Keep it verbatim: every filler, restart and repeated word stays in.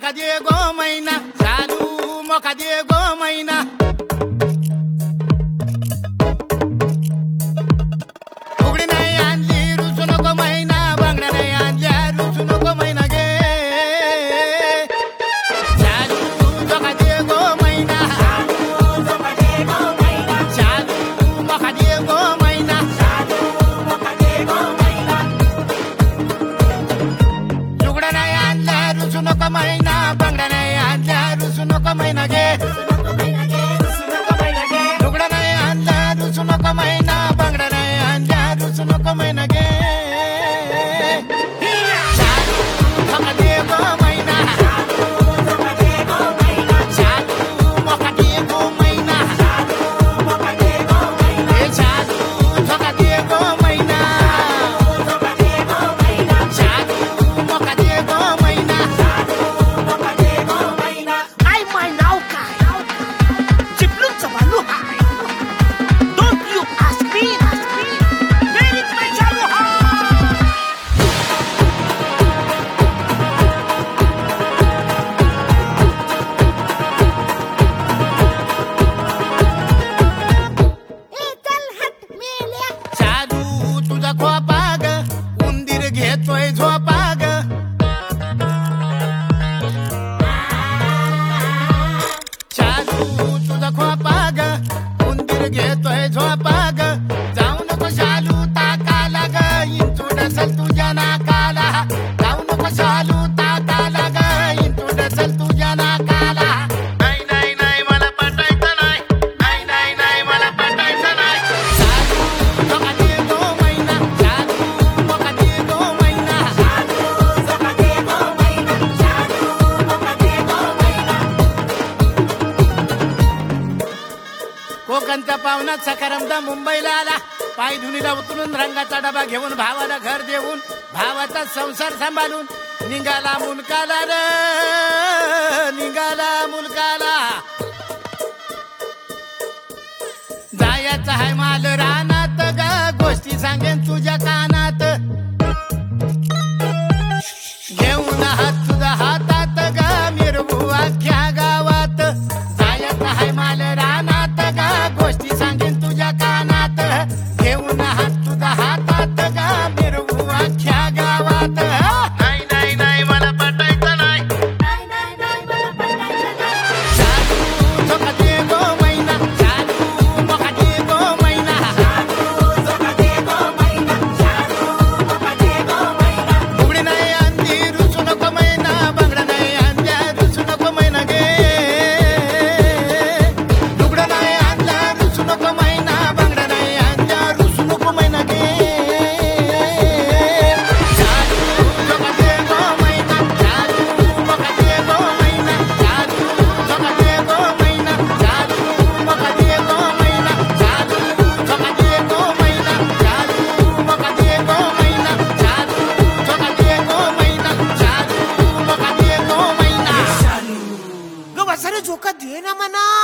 मोका दे गो मैना चालू मोका दे गो मैना उघडी नाही आणली रुसू नको मैना बांगड्या नाही आणल्या रुसू नको मैना गे चालू मोका दे गो मैना चालू मोका दे गो मैना लुगडा नाही आणला रुसू नको मैना बांगड्या नाही आणल्या रुसू नको मैना गे लुगडा नाही आणला रुसू नको मैना बांगड्या नाही आणल्या रुसू नको मैना गे चालू मोका दे गो मैना चालू मोका दे गो मैना ए चालू मोका दे गो मैना चालू मोका दे गो मैना I might now काय चिपळूणचं बालू हाय Don't you ask me Where is my चालू हाय ए चल हट मेल्या चालू तुझा खोपा ग उंदीर घेतोय झोपा ग चालू तुझा खोपा ग उंदीर घेतोय झोपा ग जाऊ नको शालू ताकाला ग इंचू डसल तुझ्या नाकाला जाऊ नको शालू ताकाला ग इंचू डसल तुझ्या नाकाला नाही नाही नाही मला पटायचं नाही नाही नाही नाही मला पटायचं नाही चालू मोका दे गो मैना चालू मोका दे गो मैना कोकणचा पाहुणा सकारामदा मुंबईला आला पाय धुनीला उतरून रंगाचा डबा घेऊन भावाला घर देऊन भावाचा संसार सांभाळून निघाला मुलकाला र निघाला मुलकाला जायचं हाय माल रानात ग गोष्टी सांगेन तुझ्या कानात घेऊन हात तुझा हातात ग मिरवू अख्ख्या गावात जायचं हाय माल रानात ग गोष्टी सांगेन तुझ्या कानात घेऊन हात तुझा हातात ग मिरवू अख्ख्या गावात नाही नाही नाही मला पटायचं नाही चालू मोका दे गो मैना चालू मोका दे गो मैना उघडी नाही आणली रुसू नको मैना बांगड्या नाही आणल्या रुसू नको मैना गे लुगडा नाही आणला रुसू नको मैना बांगड्या नाही आणल्या रुसू नको मैना गे चालू मोका दे गो मैना चालू मोका दे गो मैना चालू मोका दे गो मैना चालू मोका दे गो मैना चालू मोका दे गो मैना चालू मोका दे गो मैना चालू मोका दे गो मैना चालू मोका दे गो मैना ग वसारे झोका दे ना म्हणा